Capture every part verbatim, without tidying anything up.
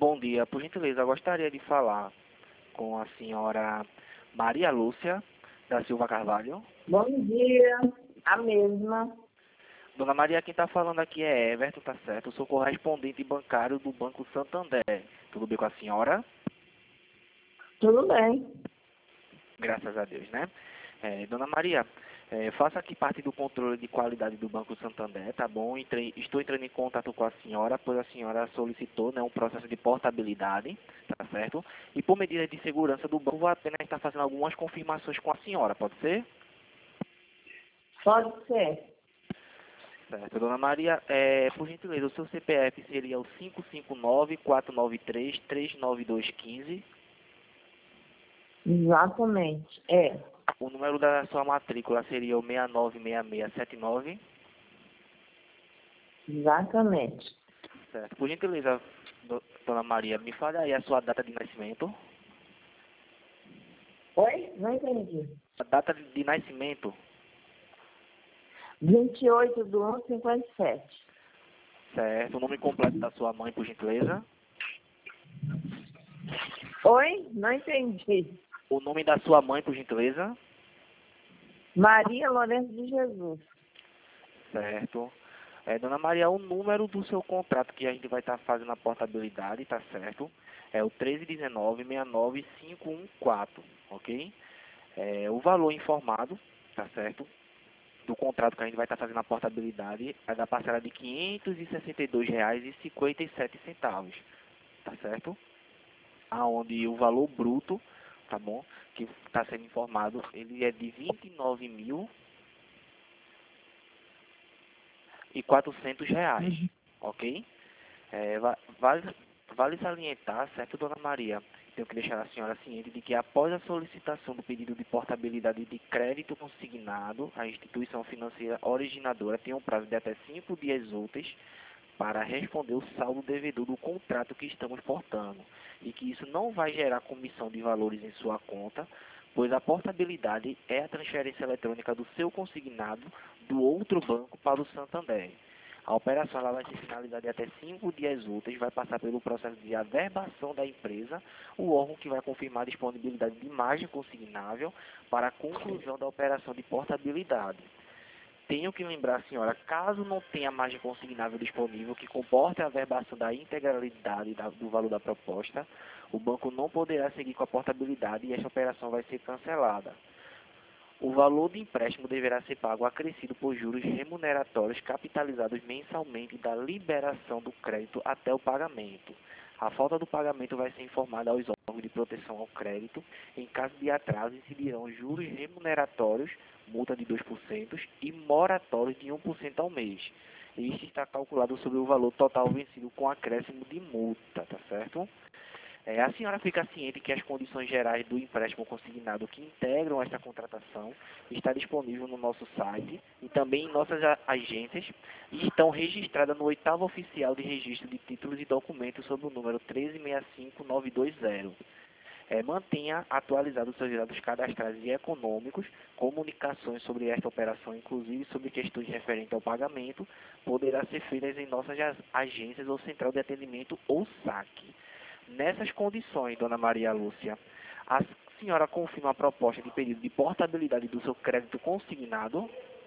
Bom dia, por gentileza, eu gostaria de falar com a senhora Maria Lúcia da Silva Carvalho. Bom dia, a mesma. Dona Maria, quem está falando aqui é Everton, tá certo? Eu sou correspondente bancário do Banco Santander. Tudo bem com a senhora? Tudo bem. Graças a Deus, né? É, Dona Maria, é, faço aqui parte do controle de qualidade do Banco Santander, tá bom? Entrei, estou entrando em contato com a senhora, pois a senhora solicitou, né, um processo de portabilidade, tá certo? E por medida de segurança do banco, vou apenas estar fazendo algumas confirmações com a senhora, pode ser? Pode ser. Certo, Dona Maria, é, por gentileza, o seu C P F seria o cinco cinco nove, quatro nove três, três nove dois um cinco. Exatamente. É. O número da sua matrícula seria o seis nove seis seis sete nove. Exatamente. Certo. Por gentileza, do, Dona Maria, me fale aí a sua data de nascimento. Oi? Não entendi. A data de, de nascimento. vinte e oito de um de cinquenta e sete. Certo. O nome completo da sua mãe, por gentileza. Oi? Não entendi. O nome da sua mãe, por gentileza. Maria Lourenço de Jesus. Certo. É, Dona Maria, o número do seu contrato que a gente vai estar fazendo a portabilidade, tá certo? É o treze dezenove, sessenta e nove, quinhentos e quatorze, ok? É, o valor informado, tá certo? Do contrato que a gente vai estar fazendo a portabilidade é da parcela de quinhentos e sessenta e dois reais e cinquenta e sete centavos, tá certo? Aonde o valor bruto, tá bom? Que está sendo informado, ele é de vinte e nove mil e quatrocentos reais, Uhum. ok? É, va- vale, vale salientar, certo, Dona Maria? Tenho que deixar a senhora ciente de que após a solicitação do pedido de portabilidade de crédito consignado, a instituição financeira originadora tem um prazo de até cinco dias úteis para responder o saldo devedor do contrato que estamos portando e que isso não vai gerar comissão de valores em sua conta, pois a portabilidade é a transferência eletrônica do seu consignado do outro banco para o Santander. A operação ela vai ser finalizada em até cinco dias úteis, vai passar pelo processo de averbação da empresa, o órgão que vai confirmar a disponibilidade de margem consignável para a conclusão da operação de portabilidade. Tenho que lembrar, senhora, caso não tenha margem consignável disponível que comporte a averbação da integralidade da, do valor da proposta, o banco não poderá seguir com a portabilidade e esta operação vai ser cancelada. O valor do empréstimo deverá ser pago acrescido por juros remuneratórios capitalizados mensalmente da liberação do crédito até o pagamento. A falta do pagamento vai ser informada aos órgãos de proteção ao crédito. Em caso de atraso, incidirão juros remuneratórios, multa de dois por cento e moratórios de um por cento ao mês. Este está calculado sobre o valor total vencido com acréscimo de multa, tá certo? É, a senhora fica ciente que as condições gerais do empréstimo consignado que integram esta contratação está disponível no nosso site e também em nossas a- agências e estão registradas no oitavo oficial de registro de títulos e documentos sob o número um três seis cinco nove dois zero. É, mantenha atualizados os seus dados cadastrais e econômicos, comunicações sobre esta operação, inclusive sobre questões referentes ao pagamento, poderá ser feitas em nossas a- agências ou central de atendimento ou saque. Nessas condições, Dona Maria Lúcia, a senhora confirma a proposta de pedido de portabilidade do seu crédito consignado?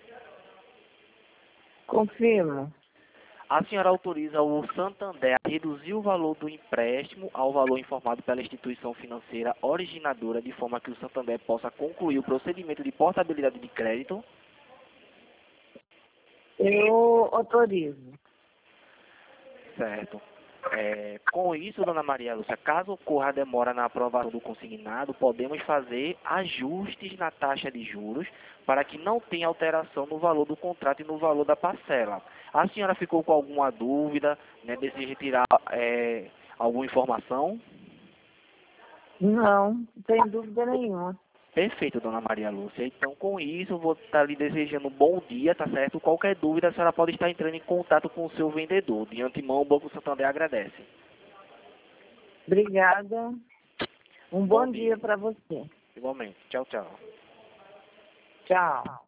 Confirmo. A senhora autoriza o Santander a reduzir o valor do empréstimo ao valor informado pela instituição financeira originadora, de forma que o Santander possa concluir o procedimento de portabilidade de crédito? Eu autorizo. Certo. É, com isso, Dona Maria Lúcia, caso ocorra a demora na aprovação do consignado, podemos fazer ajustes na taxa de juros para que não tenha alteração no valor do contrato e no valor da parcela. A senhora ficou com alguma dúvida, né, deseja tirar é, alguma informação? Não, não tem dúvida nenhuma. Perfeito, Dona Maria Lúcia. Então, com isso, eu vou estar lhe desejando um bom dia, tá certo? Qualquer dúvida, a senhora pode estar entrando em contato com o seu vendedor. De antemão, o Banco Santander agradece. Obrigada. Um Bom bom dia. dia para você. Igualmente. Tchau, tchau. Tchau.